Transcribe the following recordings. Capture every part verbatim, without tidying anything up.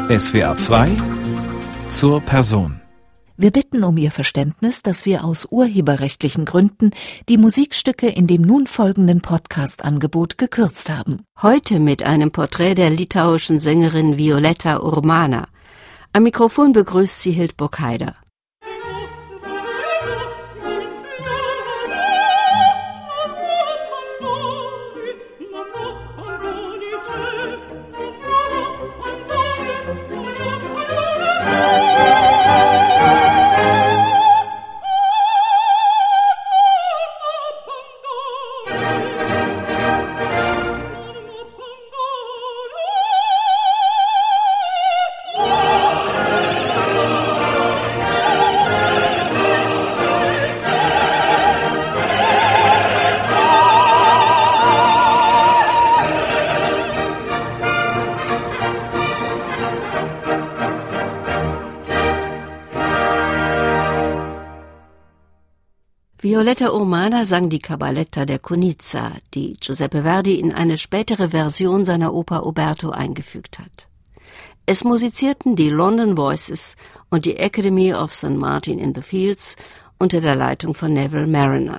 S W R zwei zur Person. Wir bitten um Ihr Verständnis, dass wir aus urheberrechtlichen Gründen die Musikstücke in dem nun folgenden Podcast-Angebot gekürzt haben. Heute mit einem Porträt der litauischen Sängerin Violeta Urmana. Am Mikrofon begrüßt sie Hildburg Heider. Violeta Urmana sang die Cabaletta der Konitsa, die Giuseppe Verdi in eine spätere Version seiner Oper Oberto eingefügt hat. Es musizierten die London Voices und die Academy of Saint Martin in the Fields unter der Leitung von Neville Marriner.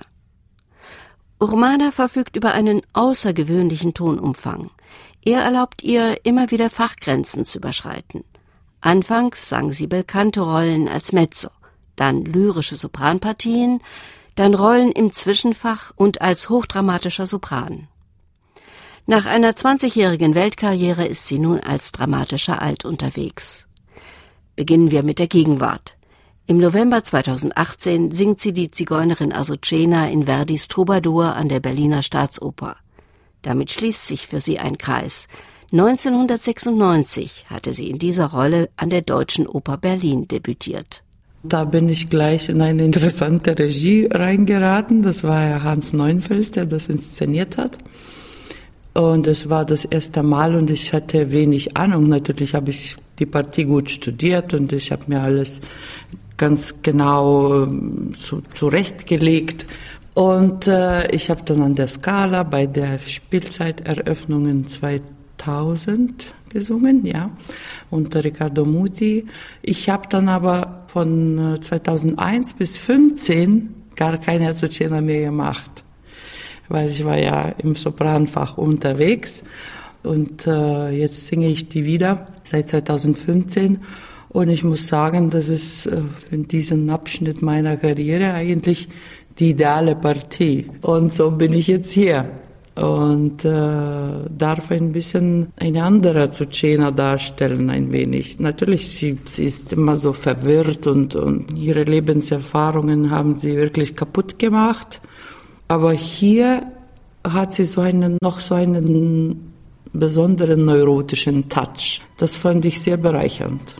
Urmana verfügt über einen außergewöhnlichen Tonumfang. Er erlaubt ihr, immer wieder Fachgrenzen zu überschreiten. Anfangs sang sie Belcanto-Rollen als Mezzo, dann lyrische Sopranpartien, dann Rollen im Zwischenfach und als hochdramatischer Sopran. Nach einer zwanzigjährigen Weltkarriere ist sie nun als dramatischer Alt unterwegs. Beginnen wir mit der Gegenwart. Im November zweitausendachtzehn singt sie die Zigeunerin Azucena in Verdis Troubadour an der Berliner Staatsoper. Damit schließt sich für sie ein Kreis. neunzehnhundertsechsundneunzig hatte sie in dieser Rolle an der Deutschen Oper Berlin debütiert. Da bin ich gleich in eine interessante Regie reingeraten. Das war ja Hans Neuenfels, der das inszeniert hat. Und es war das erste Mal und ich hatte wenig Ahnung. Natürlich habe ich die Partie gut studiert und ich habe mir alles ganz genau zu, zurechtgelegt. Und äh, ich habe dann an der Scala bei der Spielzeiteröffnung in zweitausend gesungen, ja, unter Riccardo Muti. Ich habe dann aber von zweitausendeins bis fünfzehn gar keine Azucena mehr gemacht, weil ich war ja im Sopranfach unterwegs und äh, jetzt singe ich die wieder seit zweitausendfünfzehn und ich muss sagen, das ist äh, in diesem Abschnitt meiner Karriere eigentlich die ideale Partie und so bin ich jetzt hier. Und äh, darf ein bisschen eine andere Azucena darstellen, ein wenig. Natürlich, sie, sie ist immer so verwirrt und, und ihre Lebenserfahrungen haben sie wirklich kaputt gemacht. Aber hier hat sie so einen, noch so einen besonderen neurotischen Touch. Das fand ich sehr bereichernd.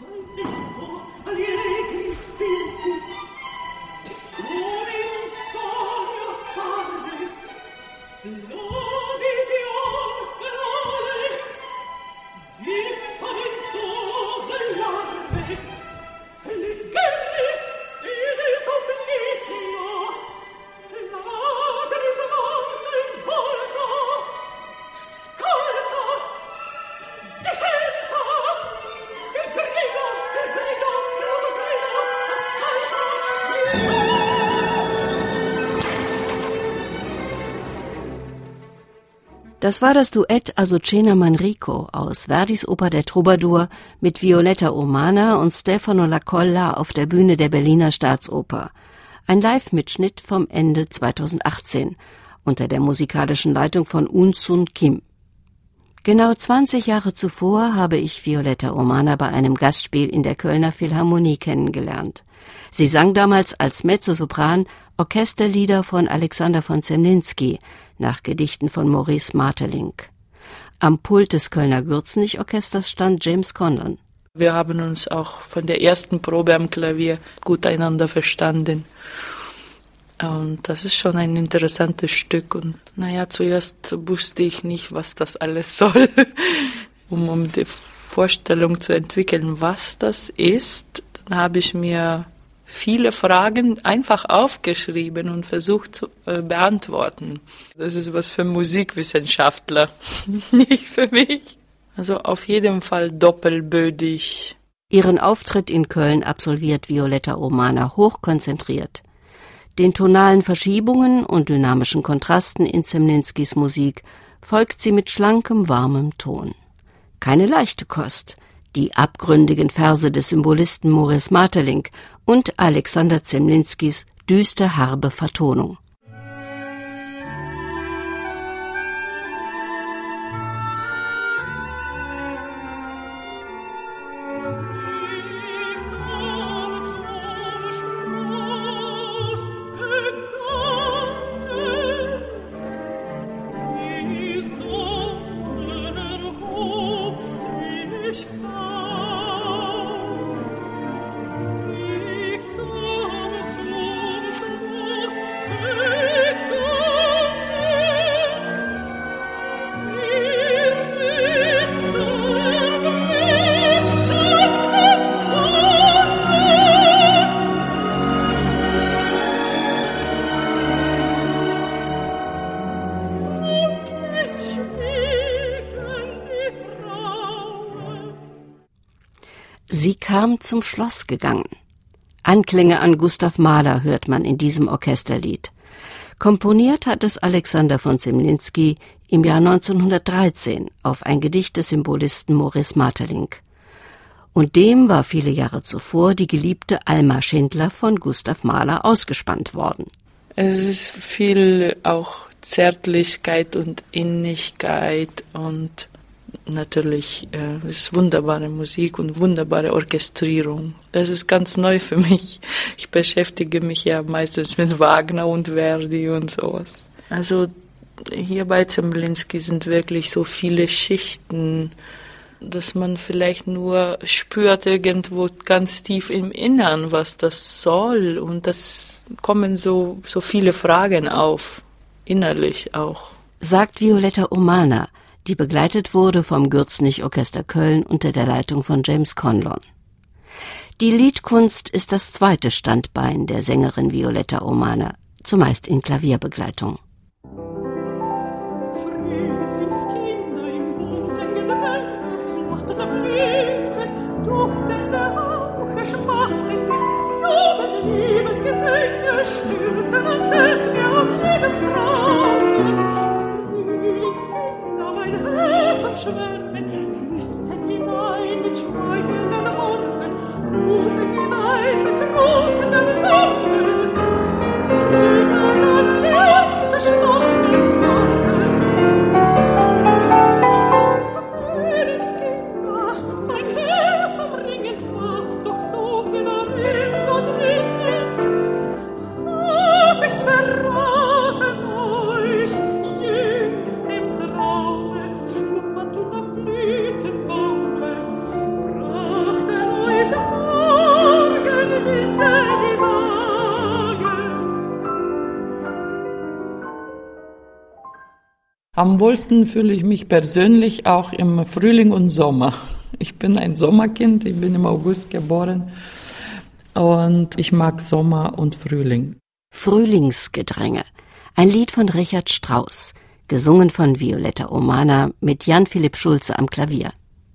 Das war das Duett Azucena Manrico aus Verdis Oper der Troubadour mit Violeta Urmana und Stefano Lacolla auf der Bühne der Berliner Staatsoper. Ein Live-Mitschnitt vom Ende zweitausendachtzehn unter der musikalischen Leitung von Un Sun Kim. Genau zwanzig Jahre zuvor habe ich Violeta Urmana bei einem Gastspiel in der Kölner Philharmonie kennengelernt. Sie sang damals als Mezzosopran Orchesterlieder von Alexander von Zemlinsky nach Gedichten von Maurice Maeterlinck. Am Pult des Kölner Gürzenich-Orchesters stand James Conlon. Wir haben uns auch von der ersten Probe am Klavier gut einander verstanden. Und das ist schon ein interessantes Stück. Und naja, zuerst wusste ich nicht, was das alles soll. um, um die Vorstellung zu entwickeln, was das ist, dann habe ich mir viele Fragen einfach aufgeschrieben und versucht zu äh, beantworten. Das ist was für Musikwissenschaftler, nicht für mich. Also auf jeden Fall doppelbödig. Ihren Auftritt in Köln absolviert Violetta Urmaner hochkonzentriert. Den tonalen Verschiebungen und dynamischen Kontrasten in Zemlinskis Musik folgt sie mit schlankem, warmem Ton. Keine leichte Kost, die abgründigen Verse des Symbolisten Maurice Maeterlinck und Alexander Zemlinskis düster herbe Vertonung. Sie kam zum Schloss gegangen. Anklänge an Gustav Mahler hört man in diesem Orchesterlied. Komponiert hat es Alexander von Zemlinski im Jahr neunzehnhundertdreizehn auf ein Gedicht des Symbolisten Maurice Maeterlinck. Und dem war viele Jahre zuvor die geliebte Alma Schindler von Gustav Mahler ausgespannt worden. Es ist viel auch Zärtlichkeit und Innigkeit und natürlich äh, es ist wunderbare Musik und wunderbare Orchestrierung. Das ist ganz neu für mich. Ich beschäftige mich ja meistens mit Wagner und Verdi und sowas. Also hier bei Zemlinski sind wirklich so viele Schichten, dass man vielleicht nur spürt irgendwo ganz tief im Innern, was das soll. Und das kommen so, so viele Fragen auf, innerlich auch. Sagt Violetta Urmaner, die begleitet wurde vom Gürzenich-Orchester Köln unter der Leitung von James Conlon. Die Liedkunst ist das zweite Standbein der Sängerin Violetta Urmaner, zumeist in Klavierbegleitung. Frühlingskinder im bunten Gedränge, flachtende Blüten, duftende Hauche, schmachtende, jubelnde Liebesgesänge stürzen und zählt mir aus jedem Strauche. Frühlingskinder, mein Herz umschwärmen, flüstern hinein mit schmeichelnden Worten, rufen hinein mit trunkenen Lauten, brüten an längst verschlossenen Pforten. Frühlingskinder, mein Herz umringend, was doch suchte darin so dringend, hab ich's verraten euch, jüngst im Traume, schlummernd unterm Blütenbaume, brachten euch Morgenwinde die Sage. Am wohlsten fühle ich mich persönlich auch im Frühling und Sommer. Ich bin ein Sommerkind, ich bin im August geboren und ich mag Sommer und Frühling. Frühlingsgedränge, ein Lied von Richard Strauss, gesungen von Violetta Urmaner mit Jan-Philipp Schulze am Klavier.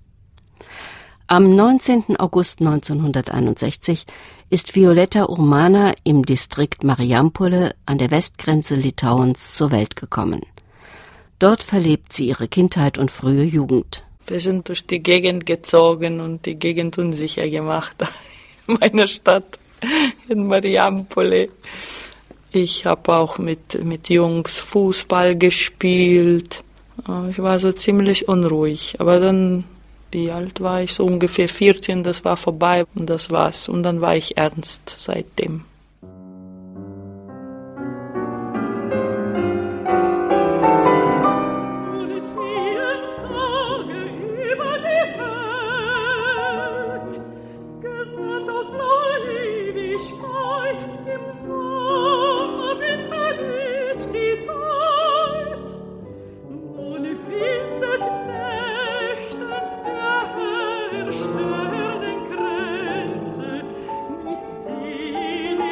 Am neunzehnten August neunzehnhunderteinundsechzig ist Violetta Urmaner im Distrikt Marijampolė an der Westgrenze Litauens zur Welt gekommen. Dort verlebt sie ihre Kindheit und frühe Jugend. Wir sind durch die Gegend gezogen und die Gegend unsicher gemacht in meiner Stadt, in Marijampolė. Ich habe auch mit, mit Jungs Fußball gespielt. Ich war so ziemlich unruhig. Aber dann, wie alt war ich? So ungefähr vierzehn, das war vorbei und das war's. Und dann war ich ernst seitdem. Sternen Kränze mit Seele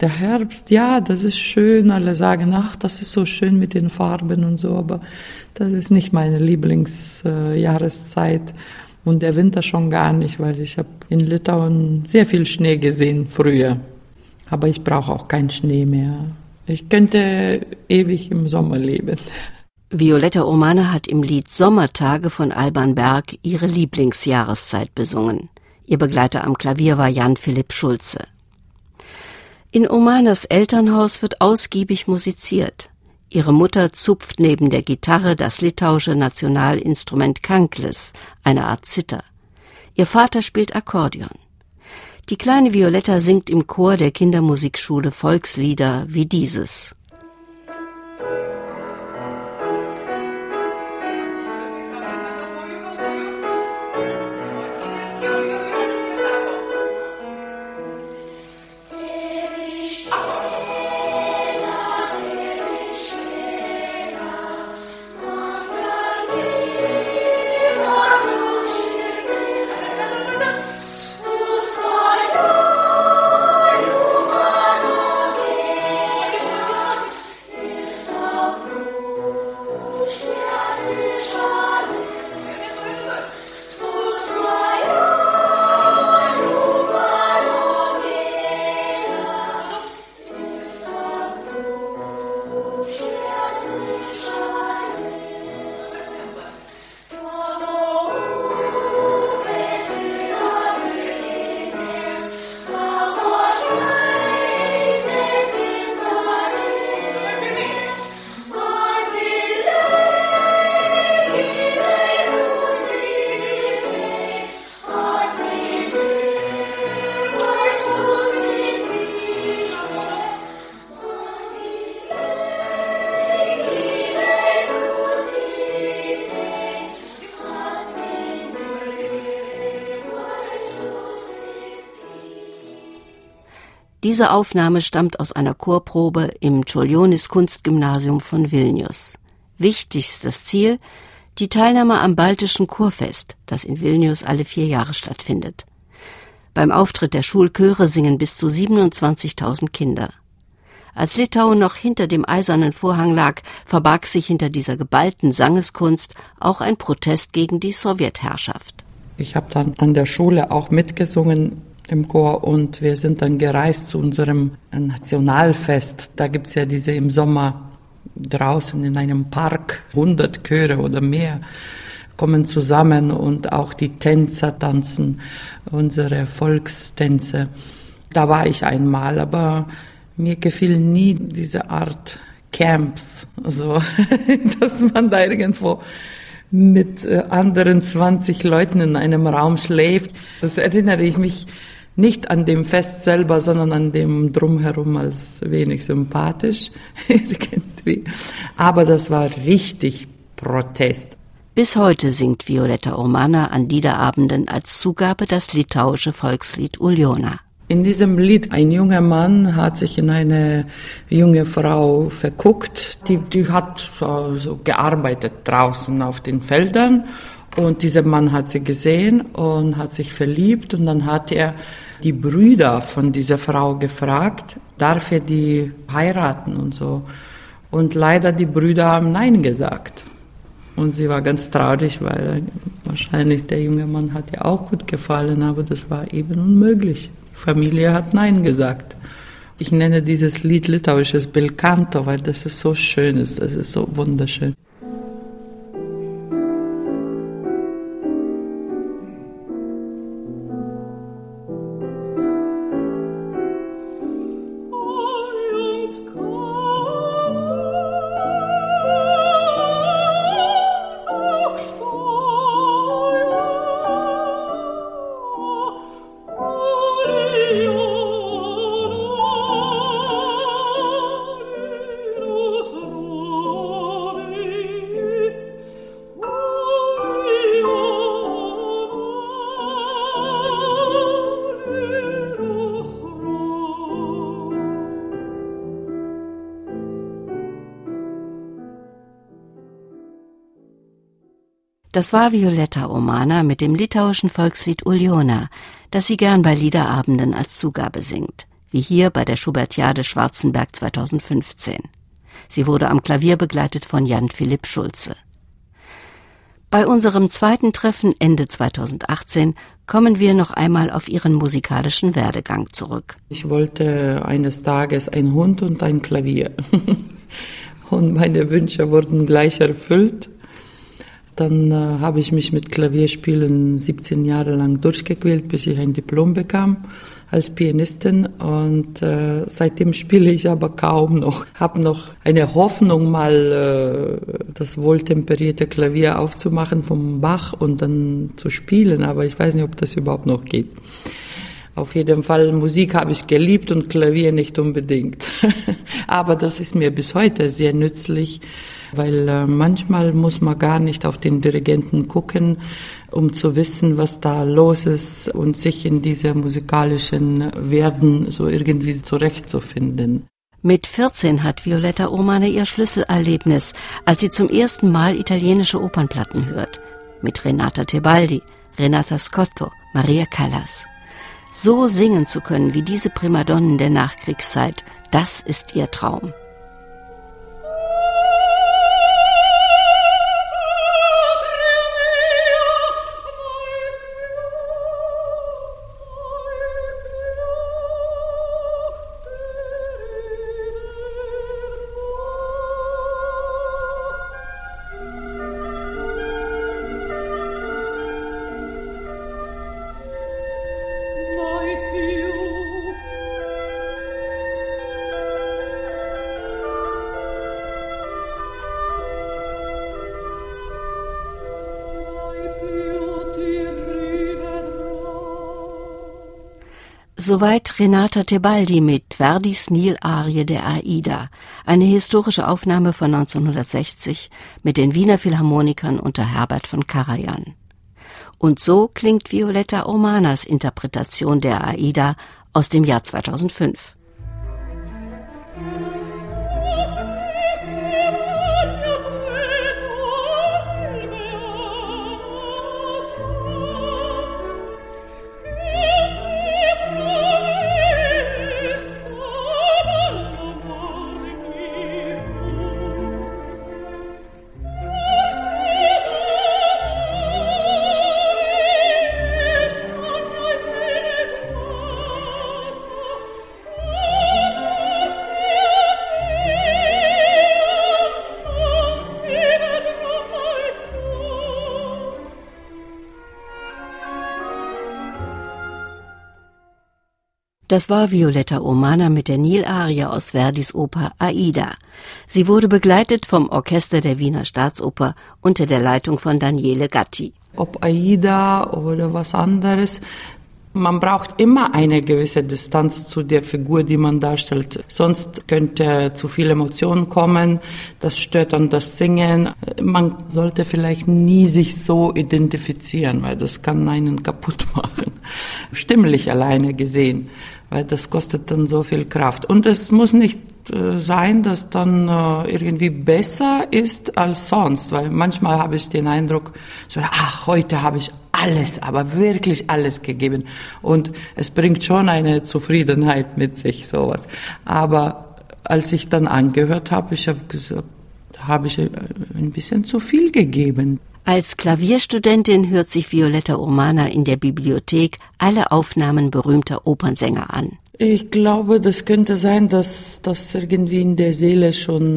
Der Herbst, ja, das ist schön. Alle sagen, ach, das ist so schön mit den Farben und so, aber das ist nicht meine Lieblingsjahreszeit. Äh, und der Winter schon gar nicht, weil ich habe in Litauen sehr viel Schnee gesehen früher. Aber ich brauche auch keinen Schnee mehr. Ich könnte ewig im Sommer leben. Violetta Urmaner hat im Lied Sommertage von Alban Berg ihre Lieblingsjahreszeit besungen. Ihr Begleiter am Klavier war Jan Philipp Schulze. In Urmaners Elternhaus wird ausgiebig musiziert. Ihre Mutter zupft neben der Gitarre das litauische Nationalinstrument kanklis, eine Art Zither. Ihr Vater spielt Akkordeon. Die kleine Violetta singt im Chor der Kindermusikschule Volkslieder wie dieses. Diese Aufnahme stammt aus einer Chorprobe im Čiurlionis Kunstgymnasium von Vilnius. Wichtigstes Ziel: die Teilnahme am Baltischen Chorfest, das in Vilnius alle vier Jahre stattfindet. Beim Auftritt der Schulchöre singen bis zu siebenundzwanzigtausend Kinder. Als Litauen noch hinter dem eisernen Vorhang lag, verbarg sich hinter dieser geballten Sangeskunst auch ein Protest gegen die Sowjetherrschaft. Ich habe dann an der Schule auch mitgesungen im Chor und wir sind dann gereist zu unserem Nationalfest. Da gibt's ja diese im Sommer draußen in einem Park, hundert Chöre oder mehr kommen zusammen und auch die Tänzer tanzen, unsere Volkstänze. Da war ich einmal, aber mir gefiel nie diese Art Camps, so, dass man da irgendwo mit anderen zwanzig Leuten in einem Raum schläft. Das erinnere ich mich nicht an dem Fest selber, sondern an dem Drumherum als wenig sympathisch irgendwie. Aber das war richtig Protest. Bis heute singt Violetta Urmaner an Liederabenden als Zugabe das litauische Volkslied Uljona. In diesem Lied, ein junger Mann hat sich in eine junge Frau verguckt, die, die hat so, so gearbeitet draußen auf den Feldern und dieser Mann hat sie gesehen und hat sich verliebt und dann hat er die Brüder von dieser Frau gefragt, darf er die heiraten und so. Und leider die Brüder haben Nein gesagt. Und sie war ganz traurig, weil wahrscheinlich der junge Mann hat ihr auch gut gefallen, aber das war eben unmöglich. Die Familie hat Nein gesagt. Ich nenne dieses Lied litauisches Bel canto, weil das ist so schön, das ist so wunderschön. Das war Violetta Urmaner mit dem litauischen Volkslied Uljona, das sie gern bei Liederabenden als Zugabe singt. wie hier bei der Schubertiade Schwarzenberg zweitausendfünfzehn. Sie wurde am Klavier begleitet von Jan Philipp Schulze. Bei unserem zweiten Treffen Ende zweitausendachtzehn kommen wir noch einmal auf ihren musikalischen Werdegang zurück. Ich wollte eines Tages einen Hund und ein Klavier. Und meine Wünsche wurden gleich erfüllt. Dann äh, habe ich mich mit Klavierspielen siebzehn Jahre lang durchgequält, bis ich ein Diplom bekam als Pianistin. Und äh, seitdem spiele ich aber kaum noch. Habe noch eine Hoffnung, mal äh, das wohltemperierte Klavier aufzumachen vom Bach und dann zu spielen. Aber ich weiß nicht, ob das überhaupt noch geht. Auf jeden Fall, Musik habe ich geliebt und Klavier nicht unbedingt. Aber das ist mir bis heute sehr nützlich, weil äh, manchmal muss man gar nicht auf den Dirigenten gucken, um zu wissen, was da los ist und sich in dieser musikalischen Werden so irgendwie zurechtzufinden. Mit vierzehn hat Violetta Urmaner ihr Schlüsselerlebnis, als sie zum ersten Mal italienische Opernplatten hört. Mit Renata Tebaldi, Renata Scotto, Maria Callas. So singen zu können wie diese Primadonnen der Nachkriegszeit, das ist ihr Traum. Soweit Renata Tebaldi mit Verdis Nil-Arie der Aida, eine historische Aufnahme von neunzehnhundertsechzig mit den Wiener Philharmonikern unter Herbert von Karajan. Und so klingt Violetta Urmaners Interpretation der Aida aus dem Jahr zweitausendfünf. Das war Violetta Urmaner mit der Nil-Arie aus Verdis Oper Aida. Sie wurde begleitet vom Orchester der Wiener Staatsoper unter der Leitung von Daniele Gatti. Ob Aida oder was anderes, man braucht immer eine gewisse Distanz zu der Figur, die man darstellt. Sonst könnte zu viel Emotionen kommen, das stört dann das Singen. Man sollte vielleicht nie sich so identifizieren, weil das kann einen kaputt machen. Stimmlich alleine gesehen, weil das kostet dann so viel Kraft. Und es muss nicht äh, sein, dass dann äh, irgendwie besser ist als sonst, weil manchmal habe ich den Eindruck, so, ach, heute habe ich alles, aber wirklich alles gegeben. Und es bringt schon eine Zufriedenheit mit sich, sowas. Aber als ich dann angehört habe, ich habe gesagt, habe ich ein bisschen zu viel gegeben. Als Klavierstudentin hört sich Violetta Urmaner in der Bibliothek alle Aufnahmen berühmter Opernsänger an. Ich glaube, das könnte sein, dass das irgendwie in der Seele schon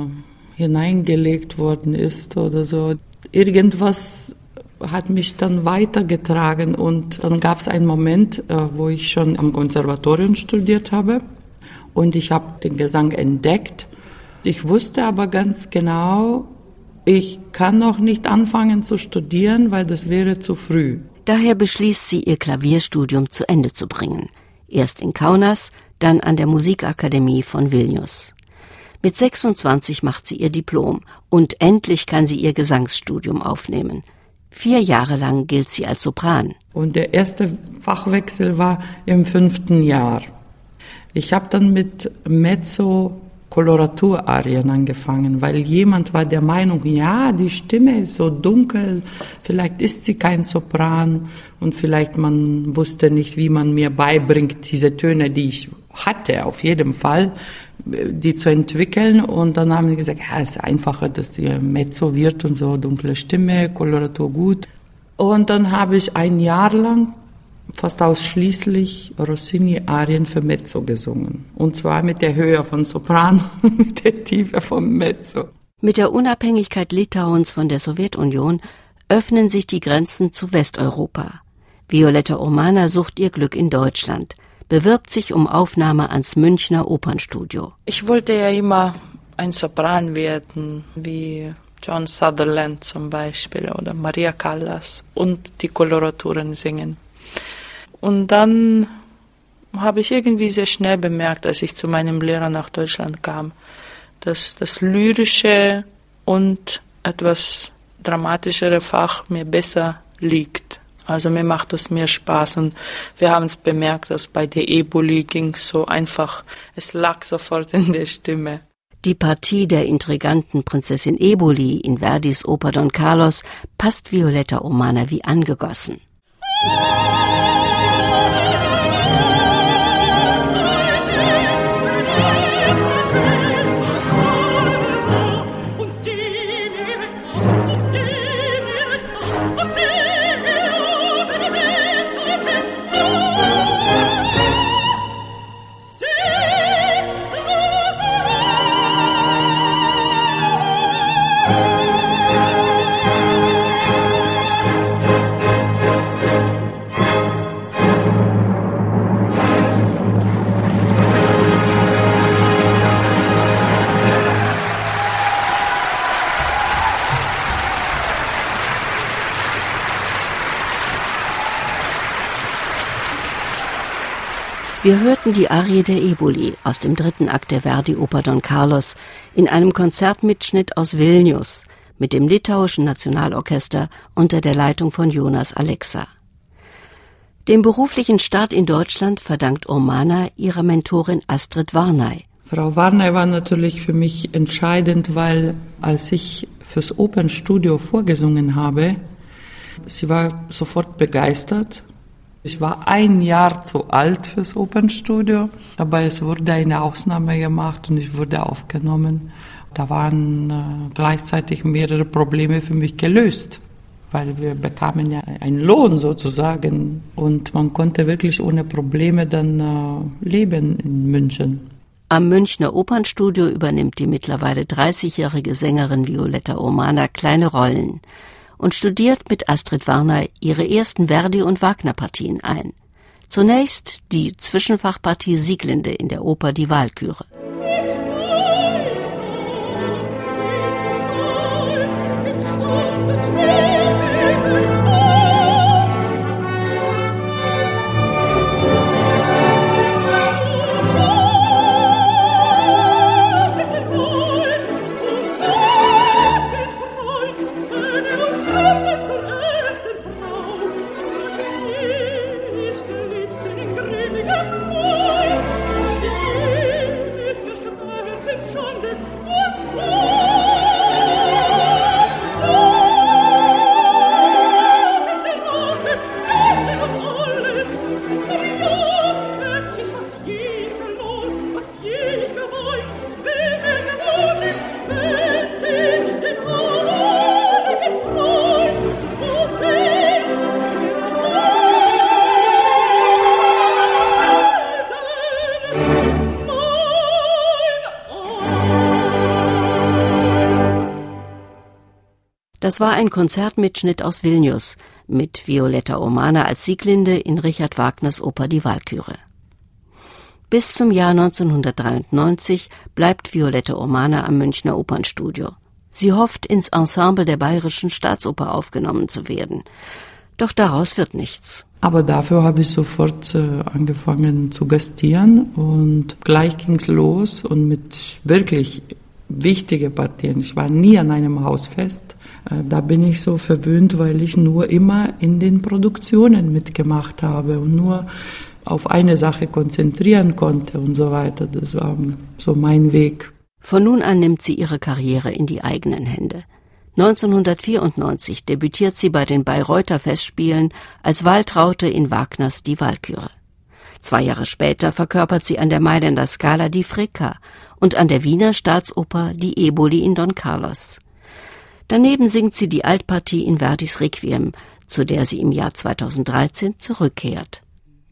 äh, hineingelegt worden ist oder so. Irgendwas hat mich dann weitergetragen und dann gab es einen Moment, äh, wo ich schon am Konservatorium studiert habe und ich habe den Gesang entdeckt. Ich wusste aber ganz genau, ich kann noch nicht anfangen zu studieren, weil das wäre zu früh. Daher beschließt sie, ihr Klavierstudium zu Ende zu bringen. Erst in Kaunas, dann an der Musikakademie von Vilnius. Mit sechsundzwanzig macht sie ihr Diplom und endlich kann sie ihr Gesangsstudium aufnehmen. Vier Jahre lang gilt sie als Sopran. Und der erste Fachwechsel war im fünften Jahr. Ich habe dann mit Mezzo Koloraturarien angefangen, weil jemand war der Meinung, ja, die Stimme ist so dunkel, vielleicht ist sie kein Sopran und vielleicht man wusste nicht, wie man mir beibringt, diese Töne, die ich hatte, auf jeden Fall, die zu entwickeln. Und dann haben die gesagt, ja, es ist einfacher, dass die Mezzo wird und so, dunkle Stimme, Koloratur gut. Und dann habe ich ein Jahr lang fast ausschließlich Rossini-Arien für Mezzo gesungen. Und zwar mit der Höhe von Sopran und mit der Tiefe vom Mezzo. Mit der Unabhängigkeit Litauens von der Sowjetunion öffnen sich die Grenzen zu Westeuropa. Violetta Urmana sucht ihr Glück in Deutschland, bewirbt sich um Aufnahme ans Münchner Opernstudio. Ich wollte ja immer ein Sopran werden, wie John Sutherland zum Beispiel oder Maria Callas, und die Koloraturen singen. Und dann habe ich irgendwie sehr schnell bemerkt, als ich zu meinem Lehrer nach Deutschland kam, dass das lyrische und etwas dramatischere Fach mir besser liegt. Also mir macht es mehr Spaß, und wir haben es bemerkt, dass bei der Eboli ging es so einfach, es lag sofort in der Stimme. Die Partie der intriganten Prinzessin Eboli in Verdis Oper Don Carlos passt Violetta Urmana wie angegossen. Wir hörten die Arie der Eboli aus dem dritten Akt der Verdi-Oper Don Carlos in einem Konzertmitschnitt aus Vilnius mit dem litauischen Nationalorchester unter der Leitung von Jonas Alexa. Dem beruflichen Start in Deutschland verdankt Urmana ihrer Mentorin Astrid Varnay. Frau Varnay war natürlich für mich entscheidend, weil als ich fürs Opernstudio vorgesungen habe, sie war sofort begeistert. Ich war ein Jahr zu alt fürs Opernstudio, aber es wurde eine Ausnahme gemacht und ich wurde aufgenommen. Da waren äh, gleichzeitig mehrere Probleme für mich gelöst, weil wir bekamen ja einen Lohn sozusagen und man konnte wirklich ohne Probleme dann äh, leben in München. Am Münchner Opernstudio übernimmt die mittlerweile dreißigjährige Sängerin Violetta Urmana kleine Rollen und studiert mit Astrid Varnay ihre ersten Verdi- und Wagner-Partien ein. Zunächst die Zwischenfachpartie Sieglinde in der Oper Die Walküre. Das war ein Konzertmitschnitt aus Vilnius mit Violetta Urmana als Sieglinde in Richard Wagners Oper Die Walküre. Bis zum Jahr neunzehnhundertdreiundneunzig bleibt Violetta Urmana am Münchner Opernstudio. Sie hofft, ins Ensemble der Bayerischen Staatsoper aufgenommen zu werden. Doch daraus wird nichts. Aber dafür habe ich sofort äh, angefangen zu gastieren und gleich ging's los und mit wirklich wichtigen Partien. Ich war nie an einem Hausfest. Äh, da bin ich so verwöhnt, weil ich nur immer in den Produktionen mitgemacht habe und nur auf eine Sache konzentrieren konnte und so weiter. Das war so mein Weg. Von nun an nimmt sie ihre Karriere in die eigenen Hände. neunzehnhundertvierundneunzig debütiert sie bei den Bayreuther Festspielen als Waltraute in Wagners Die Walküre. Zwei Jahre später verkörpert sie an der Mailänder Scala die Fricka und an der Wiener Staatsoper die Eboli in Don Carlos. Daneben singt sie die Altpartie in Verdis Requiem, zu der sie im Jahr zweitausenddreizehn zurückkehrt.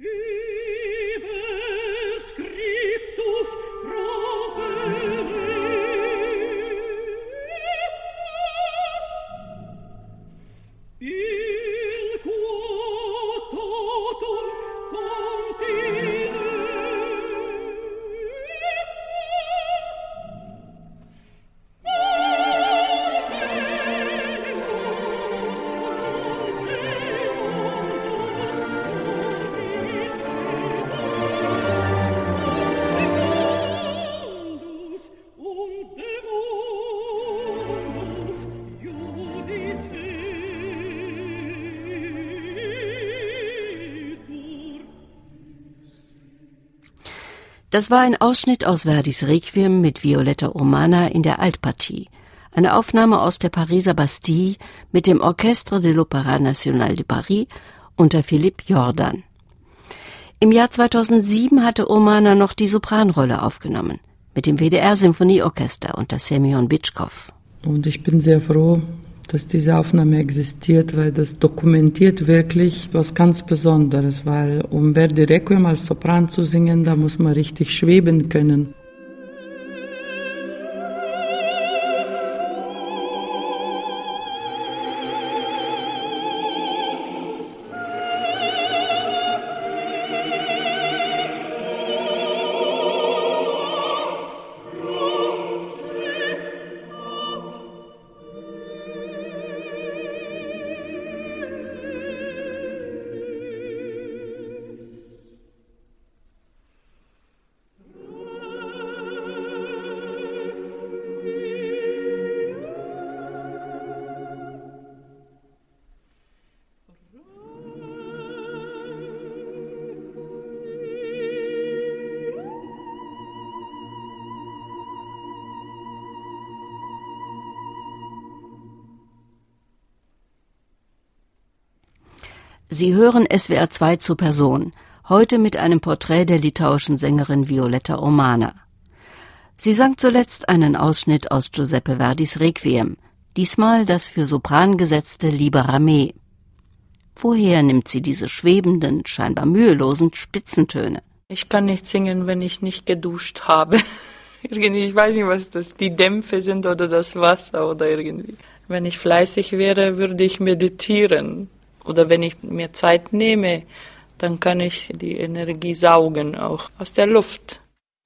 Das war ein Ausschnitt aus Verdis Requiem mit Violetta Umana in der Altpartie, eine Aufnahme aus der Pariser Bastille mit dem Orchestre de l'Opéra National de Paris unter Philippe Jordan. Im Jahr zweitausendsieben hatte Umana noch die Sopranrolle aufgenommen, mit dem W D R-Symphonieorchester unter Semyon Bitschkow. Und ich bin sehr froh, dass diese Aufnahme existiert, weil das dokumentiert wirklich was ganz Besonderes, weil um Verdi Requiem als Sopran zu singen, da muss man richtig schweben können. Sie hören S W R zwei zur Person, heute mit einem Porträt der litauischen Sängerin Violetta Umana. Sie sang zuletzt einen Ausschnitt aus Giuseppe Verdis Requiem, diesmal das für Sopran gesetzte Libera Me. Woher nimmt sie diese schwebenden, scheinbar mühelosen Spitzentöne? Ich kann nicht singen, wenn ich nicht geduscht habe. Irgendwie, ich weiß nicht, was das die Dämpfe sind oder das Wasser oder irgendwie. Wenn ich fleißig wäre, würde ich meditieren. Oder wenn ich mir Zeit nehme, dann kann ich die Energie saugen, auch aus der Luft.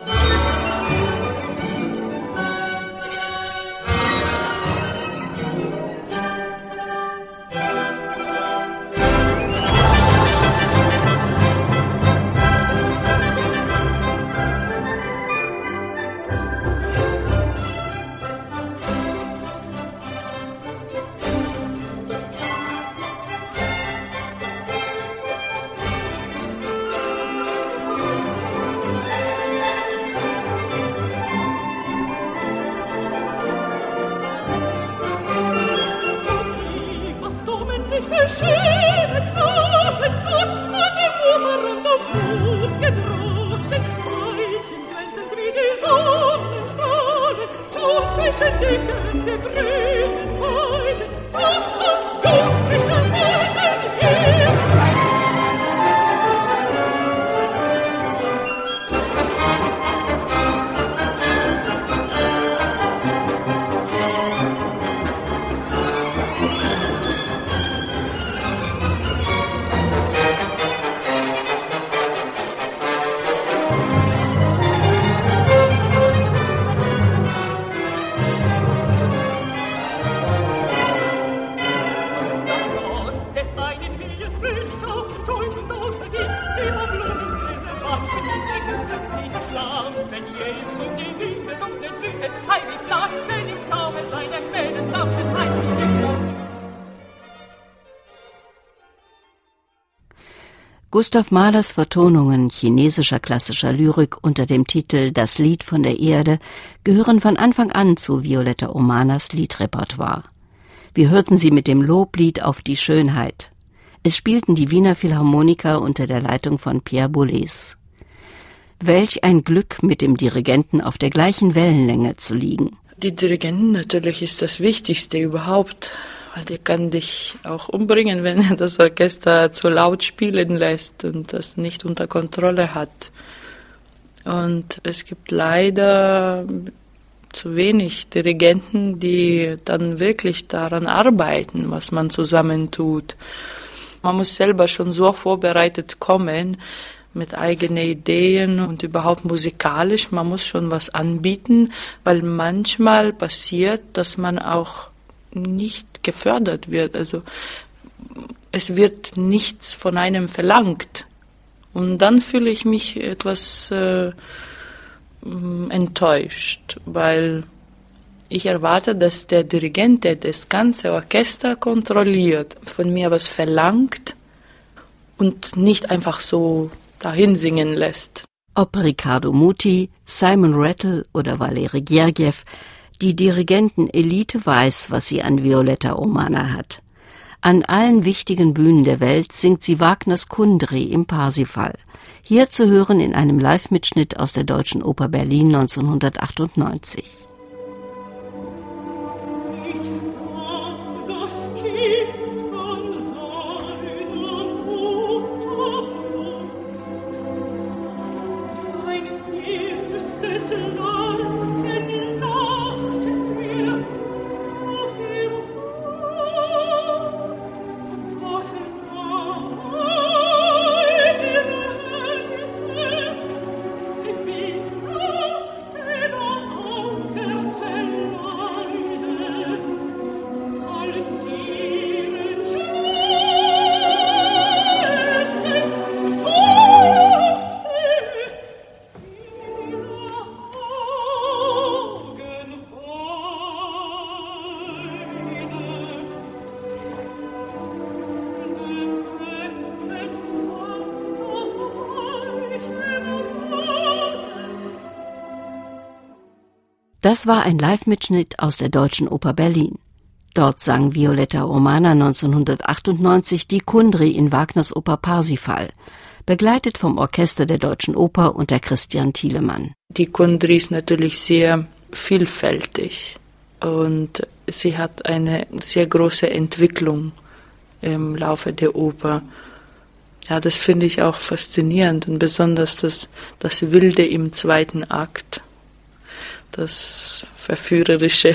Gustav Mahlers Vertonungen chinesischer klassischer Lyrik unter dem Titel »Das Lied von der Erde« gehören von Anfang an zu Violetta Umanas Liedrepertoire. Wir hörten sie mit dem Loblied auf die Schönheit. Es spielten die Wiener Philharmoniker unter der Leitung von Pierre Boulez. Welch ein Glück, mit dem Dirigenten auf der gleichen Wellenlänge zu liegen. Die Dirigenten natürlich ist das Wichtigste überhaupt, weil der kann dich auch umbringen, wenn er das Orchester zu laut spielen lässt und das nicht unter Kontrolle hat. Und es gibt leider zu wenig Dirigenten, die dann wirklich daran arbeiten, was man zusammen tut. Man muss selber schon so vorbereitet kommen, mit eigenen Ideen und überhaupt musikalisch. Man muss schon was anbieten, weil manchmal passiert, dass man auch nicht gefördert wird. Also es wird nichts von einem verlangt. Und dann fühle ich mich etwas äh, enttäuscht, weil ich erwarte, dass der Dirigent, der das ganze Orchester kontrolliert, von mir was verlangt und nicht einfach so dahin singen lässt. Ob Riccardo Muti, Simon Rattle oder Valery Gergiev, die Dirigenten-Elite weiß, was sie an Violetta Ormana hat. An allen wichtigen Bühnen der Welt singt sie Wagners Kundry im Parsifal. Hier zu hören in einem Live-Mitschnitt aus der Deutschen Oper Berlin neunzehnhundertachtundneunzig. Das war ein Live-Mitschnitt aus der Deutschen Oper Berlin. Dort sang Violetta Ormana neunzehnhundertachtundneunzig die Kundry in Wagners Oper Parsifal, begleitet vom Orchester der Deutschen Oper unter Christian Thielemann. Die Kundry ist natürlich sehr vielfältig und sie hat eine sehr große Entwicklung im Laufe der Oper. Ja, das finde ich auch faszinierend und besonders das, das Wilde im zweiten Akt. Das Verführerische.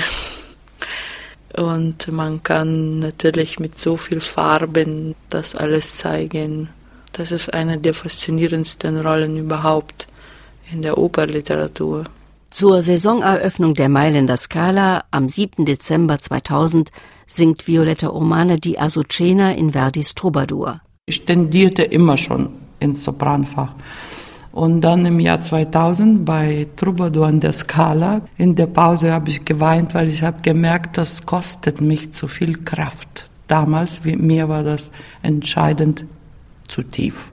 Und man kann natürlich mit so viel Farben das alles zeigen. Das ist eine der faszinierendsten Rollen überhaupt in der Operliteratur. Zur Saisoneröffnung der Mailänder Scala am siebten Dezember zweitausend singt Violetta Ormana die Azucena in Verdis Troubadour. Ich tendierte immer schon ins Sopranfach. Und dann im Jahr zweitausend bei Troubadour an der Scala, in der Pause habe ich geweint, weil ich habe gemerkt, das kostet mich zu viel Kraft. Damals, wie, mir war das entscheidend zu tief.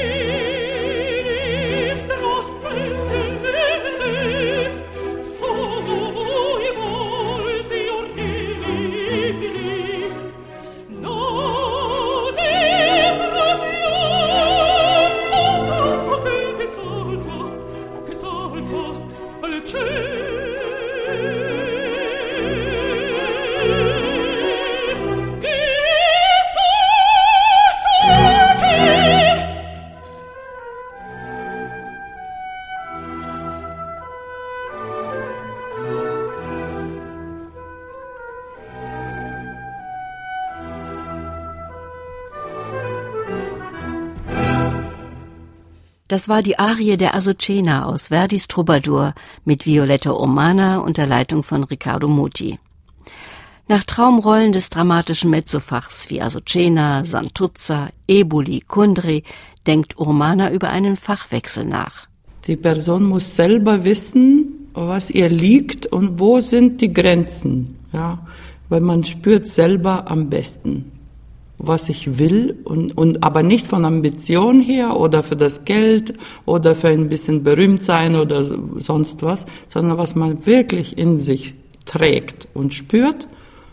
Das war die Arie der Azucena aus Verdis Troubadour mit Violetta Ormana unter Leitung von Riccardo Muti. Nach Traumrollen des dramatischen Mezzofachs wie Azucena, Santuzza, Eboli, Kundry denkt Ormana über einen Fachwechsel nach. Die Person muss selber wissen, was ihr liegt und wo sind die Grenzen, ja, weil man spürt selber am besten, was ich will, und, und aber nicht von Ambition her oder für das Geld oder für ein bisschen berühmt sein oder sonst was, sondern was man wirklich in sich trägt und spürt,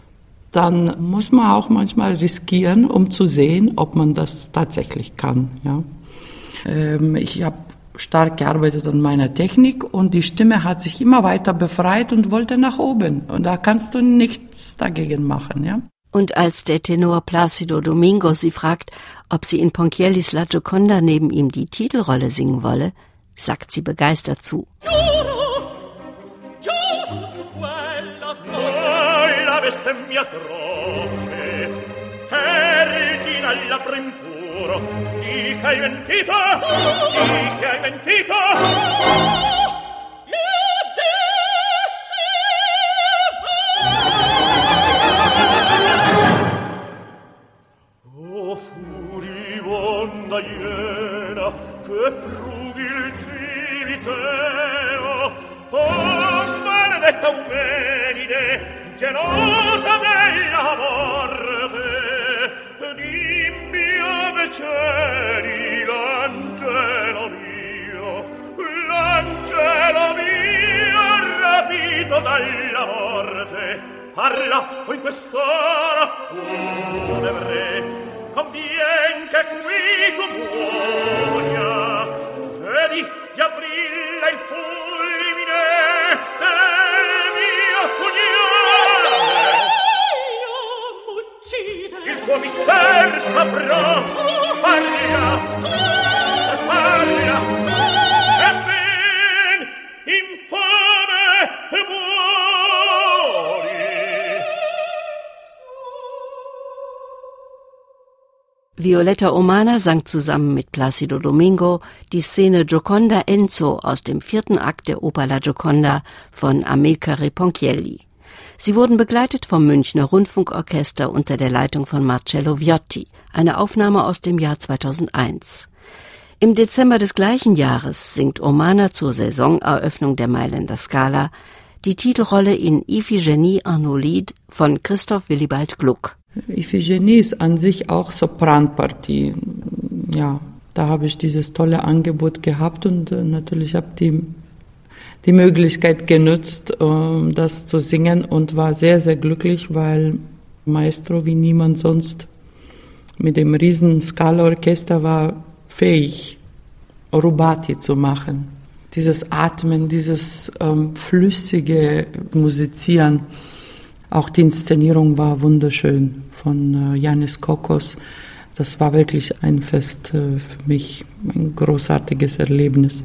dann muss man auch manchmal riskieren, um zu sehen, ob man das tatsächlich kann. Ja. Ähm, ich habe stark gearbeitet an meiner Technik und die Stimme hat sich immer weiter befreit und wollte nach oben. Und da kannst du nichts dagegen machen. Ja. Und als der Tenor Plácido Domingo sie fragt, ob sie in Ponchiellis La Gioconda neben ihm die Titelrolle singen wolle, sagt sie begeistert zu. Giuro, giuro su quella croce, la bestemmia atroce, tergina la primpuro, di che hai mentito, di che hai mentito. O furibonda iena, che frughi il cimitero, o maledetta Eumenide, gelosa della morte, dimmi ove c'eri l'angelo mio, l'angelo mio rapito dalla morte. Parla, o in quest'ora funebre, convien che qui tu muoia. Vedi, già brilla il fulmine del mio pugnale. Il tuo mister saprà. Parla, parla, e ben infame muori. Violetta Omana sang zusammen mit Plácido Domingo die Szene Gioconda Enzo aus dem vierten Akt der Oper La Gioconda von Amilcare Ponchielli. Sie wurden begleitet vom Münchner Rundfunkorchester unter der Leitung von Marcello Viotti, eine Aufnahme aus dem Jahr zweitausendeins. Im Dezember des gleichen Jahres singt Omana zur Saisoneröffnung der Mailänder Scala die Titelrolle in Iphigenie en Aulide von Christoph Willibald Gluck. Iphigenie ist an sich auch Sopranpartie. Ja, da habe ich dieses tolle Angebot gehabt und äh, natürlich habe die die Möglichkeit genutzt, äh, das zu singen und war sehr, sehr glücklich, weil Maestro wie niemand sonst mit dem riesen Scala-Orchester war fähig, Rubati zu machen. Dieses Atmen, dieses ähm, flüssige Musizieren. Auch die Inszenierung war wunderschön von äh, Yannis Kokos. Das war wirklich ein Fest äh, für mich, ein großartiges Erlebnis.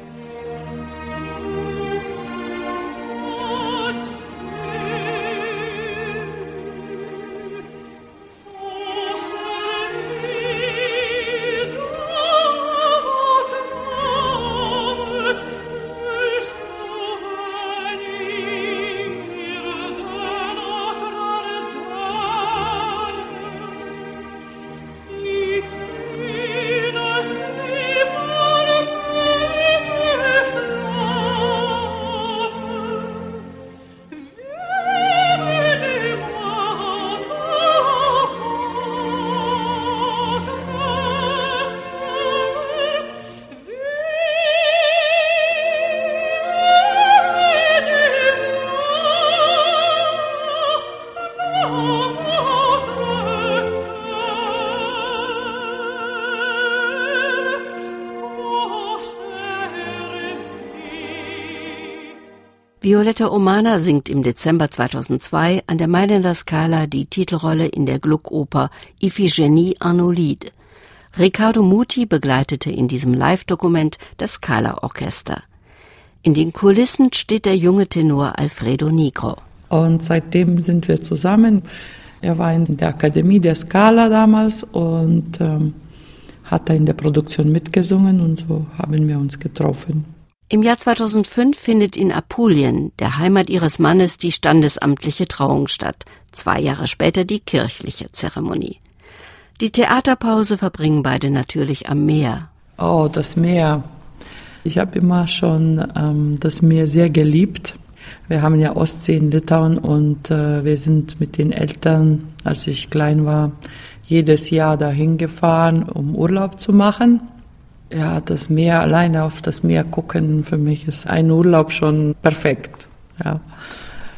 Violetta Omana singt im Dezember zweitausendzwei an der Mailänder Scala die Titelrolle in der Gluck-Oper Iphigenie en Aulide. Riccardo Muti begleitete in diesem Live-Dokument das Scala-Orchester. In den Kulissen steht der junge Tenor Alfredo Nigro. Und seitdem sind wir zusammen. Er war in der Akademie der Scala damals und ähm, hat da in der Produktion mitgesungen und so haben wir uns getroffen. Im Jahr zweitausendfünf findet in Apulien, der Heimat ihres Mannes, die standesamtliche Trauung statt. Zwei Jahre später die kirchliche Zeremonie. Die Theaterpause verbringen beide natürlich am Meer. Oh, das Meer. Ich habe immer schon ähm, das Meer sehr geliebt. Wir haben ja Ostsee in Litauen und äh, wir sind mit den Eltern, als ich klein war, jedes Jahr dahin gefahren, um Urlaub zu machen. Ja, das Meer, alleine auf das Meer gucken, für mich ist ein Urlaub schon perfekt. Ja,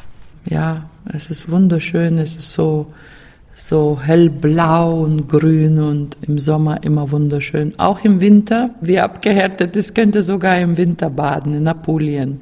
Ja, es ist wunderschön, es ist so, so hellblau und grün und im Sommer immer wunderschön. Auch im Winter, wie abgehärtet ist, könnte sogar im Winter baden in Apulien.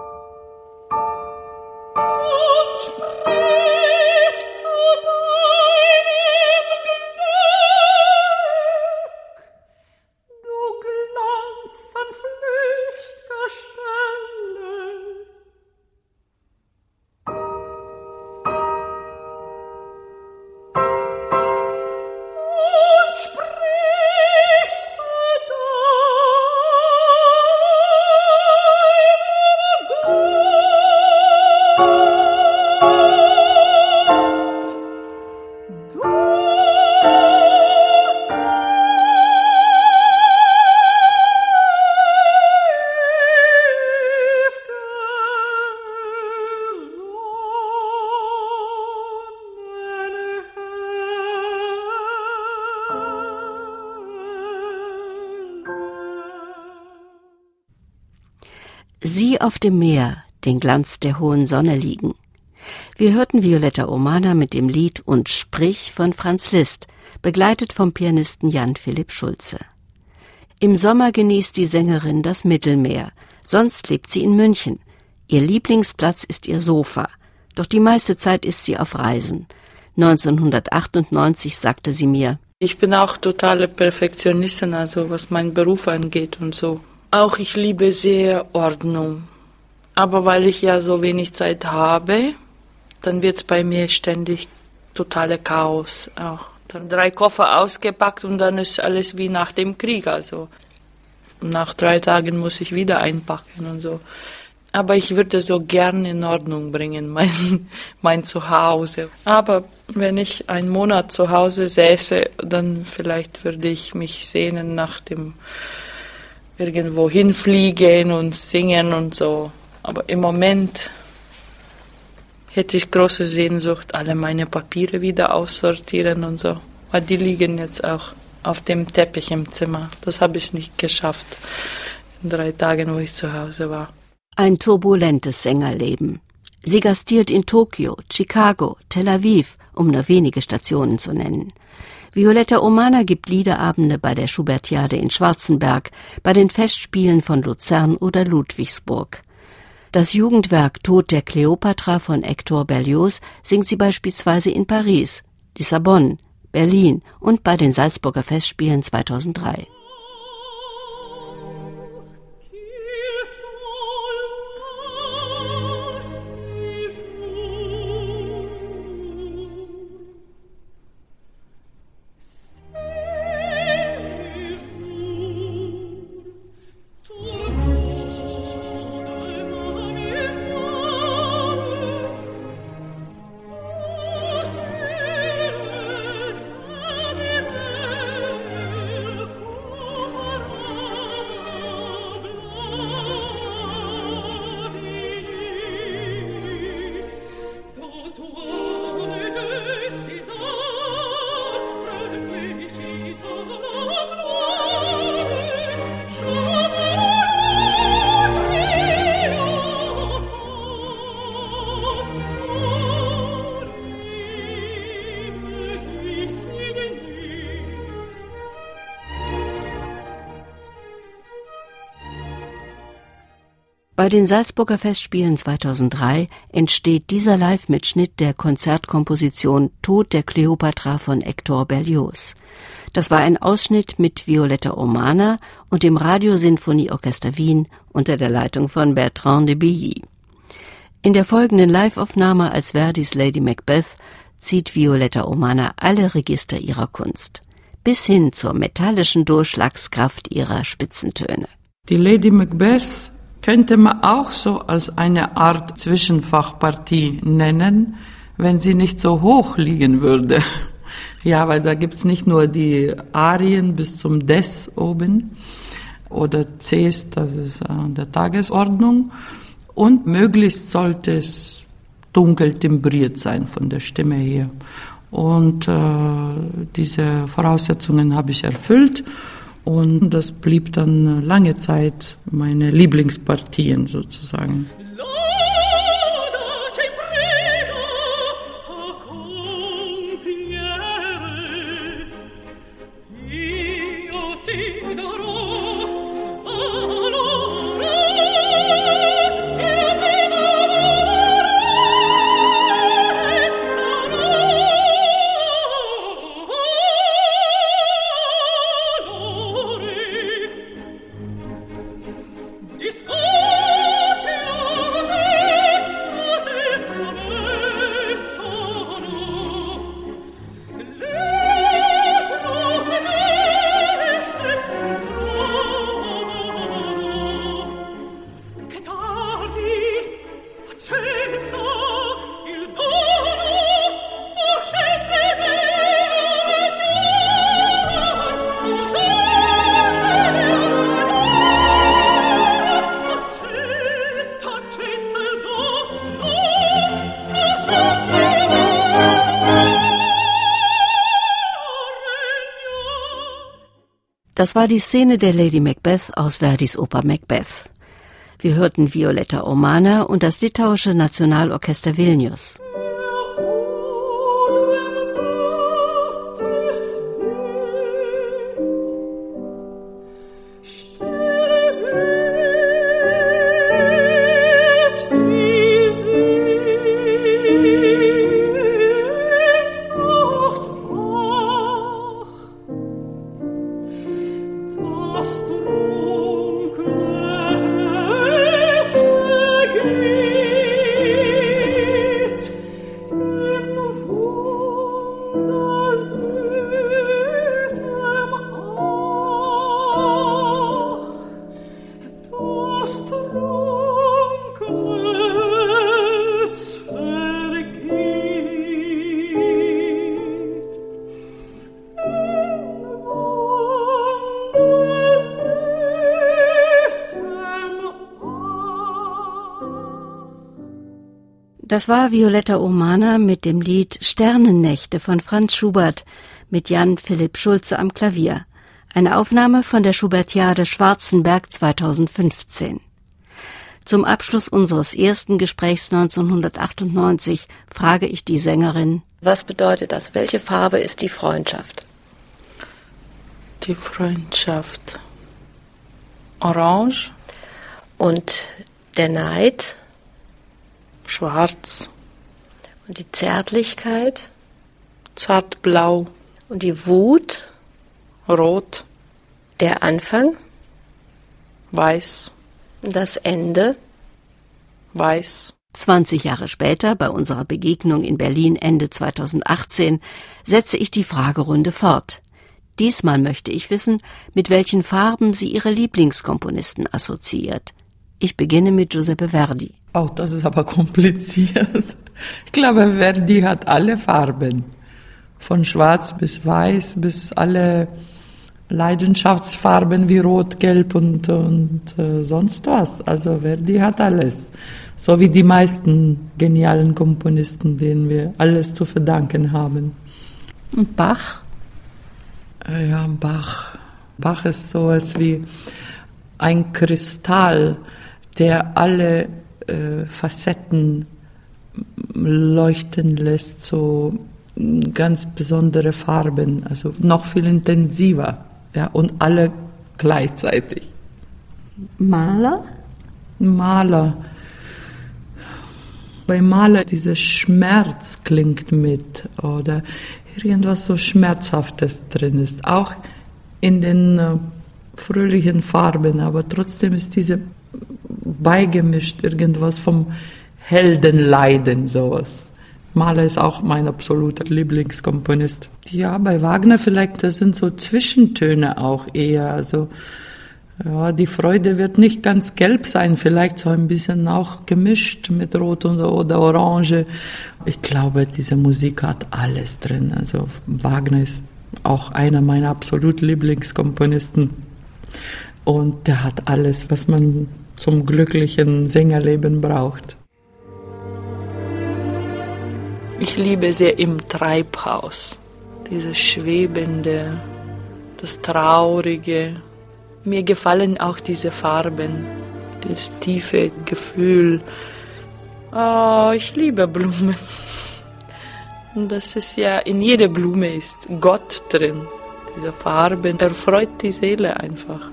Sie auf dem Meer, den Glanz der hohen Sonne liegen. Wir hörten Violetta Omana mit dem Lied Und sprich von Franz Liszt, begleitet vom Pianisten Jan Philipp Schulze. Im Sommer genießt die Sängerin das Mittelmeer, sonst lebt sie in München. Ihr Lieblingsplatz ist ihr Sofa, doch die meiste Zeit ist sie auf Reisen. neunzehnhundertachtundneunzig sagte sie mir: Ich bin auch totale Perfektionistin, also was meinen Beruf angeht und so. Auch ich liebe sehr Ordnung. Aber weil ich ja so wenig Zeit habe, dann wird bei mir ständig totale Chaos. Auch dann drei Koffer ausgepackt und dann ist alles wie nach dem Krieg. Also nach drei Tagen muss ich wieder einpacken und so. Aber ich würde so gern in Ordnung bringen, mein, mein Zuhause. Aber wenn ich einen Monat zu Hause säße, dann vielleicht würde ich mich sehnen nach dem irgendwo hinfliegen und singen und so. Aber im Moment hätte ich große Sehnsucht, alle meine Papiere wieder aussortieren und so. Weil die liegen jetzt auch auf dem Teppich im Zimmer. Das habe ich nicht geschafft in drei Tagen, wo ich zu Hause war. Ein turbulentes Sängerleben. Sie gastiert in Tokio, Chicago, Tel Aviv, um nur wenige Stationen zu nennen. Violetta Omana gibt Liederabende bei der Schubertiade in Schwarzenberg, bei den Festspielen von Luzern oder Ludwigsburg. Das Jugendwerk Tod der Kleopatra von Hector Berlioz singt sie beispielsweise in Paris, Lissabon, Berlin und bei den Salzburger Festspielen zweitausenddrei. Bei den Salzburger Festspielen zweitausenddrei entsteht dieser Live-Mitschnitt der Konzertkomposition Tod der Kleopatra von Hector Berlioz. Das war ein Ausschnitt mit Violetta Omana und dem Radiosinfonieorchester Wien unter der Leitung von Bertrand de Billy. In der folgenden Live-Aufnahme als Verdis Lady Macbeth zieht Violetta Omana alle Register ihrer Kunst, bis hin zur metallischen Durchschlagskraft ihrer Spitzentöne. Die Lady Macbeth könnte man auch so als eine Art Zwischenfachpartie nennen, wenn sie nicht so hoch liegen würde. Ja, weil da gibt's nicht nur die Arien bis zum Des oben oder Cs, das ist an der Tagesordnung. Und möglichst sollte es dunkel timbriert sein von der Stimme her. Und äh, diese Voraussetzungen habe ich erfüllt. Und das blieb dann lange Zeit meine Lieblingspartien sozusagen. Loda, Das war die Szene der Lady Macbeth aus Verdis Oper Macbeth. Wir hörten Violetta Omana und das litauische Nationalorchester Vilnius. Das war Violetta Omana mit dem Lied Sternennächte von Franz Schubert mit Jan Philipp Schulze am Klavier. Eine Aufnahme von der Schubertiade Schwarzenberg zweitausendfünfzehn. Zum Abschluss unseres ersten Gesprächs neunzehnhundertachtundneunzig frage ich die Sängerin: Was bedeutet das? Welche Farbe ist die Freundschaft? Die Freundschaft. Orange. Und der Neid? Schwarz. Und die Zärtlichkeit? Zartblau. Und die Wut? Rot. Der Anfang? Weiß. Das Ende? Weiß. zwanzig Jahre später, bei unserer Begegnung in Berlin Ende zweitausendachtzehn, setze ich die Fragerunde fort. Diesmal möchte ich wissen, mit welchen Farben sie ihre Lieblingskomponisten assoziiert. Ich beginne mit Giuseppe Verdi. Oh, das ist aber kompliziert. Ich glaube, Verdi hat alle Farben. Von schwarz bis weiß bis alle Leidenschaftsfarben wie Rot, Gelb und, und äh, sonst was. Also Verdi hat alles. So wie die meisten genialen Komponisten, denen wir alles zu verdanken haben. Und Bach? Äh, ja, Bach. Bach ist sowas wie ein Kristall, der alle äh, Facetten leuchten lässt, so ganz besondere Farben, also noch viel intensiver, ja, und alle gleichzeitig. Maler? Maler. Bei Maler dieser Schmerz klingt mit oder irgendwas so Schmerzhaftes drin ist, auch in den äh, fröhlichen Farben, aber trotzdem ist diese beigemischt irgendwas vom Heldenleiden, sowas. Mahler ist auch mein absoluter Lieblingskomponist. Ja, bei Wagner vielleicht, das sind so Zwischentöne auch eher. Also, ja, die Freude wird nicht ganz gelb sein, vielleicht so ein bisschen auch gemischt mit Rot und, oder Orange. Ich glaube, diese Musik hat alles drin. Also, Wagner ist auch einer meiner absolut Lieblingskomponisten. Und der hat alles, was man zum glücklichen Sängerleben braucht. Ich liebe sehr im Treibhaus. Dieses Schwebende, das Traurige. Mir gefallen auch diese Farben, das tiefe Gefühl. Oh, ich liebe Blumen. Und das ist ja, in jeder Blume ist Gott drin. Diese Farben erfreut die Seele einfach.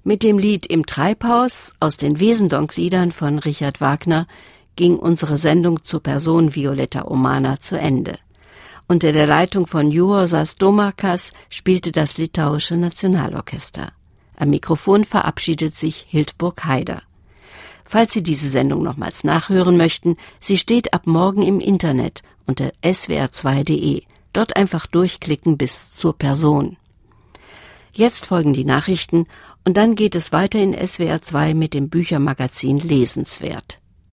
Mit dem Lied Im Treibhaus aus den Wesendonck-Liedern von Richard Wagner ging unsere Sendung zur Person Violetta Omana zu Ende. Unter der Leitung von Juozas Domarkas spielte das Litauische Nationalorchester. Am Mikrofon verabschiedet sich Hildburg Haider. Falls Sie diese Sendung nochmals nachhören möchten, sie steht ab morgen im Internet unter s w r zwei punkt d e. Dort einfach durchklicken bis zur Person. Jetzt folgen die Nachrichten und dann geht es weiter in S W R zwei mit dem Büchermagazin Lesenswert.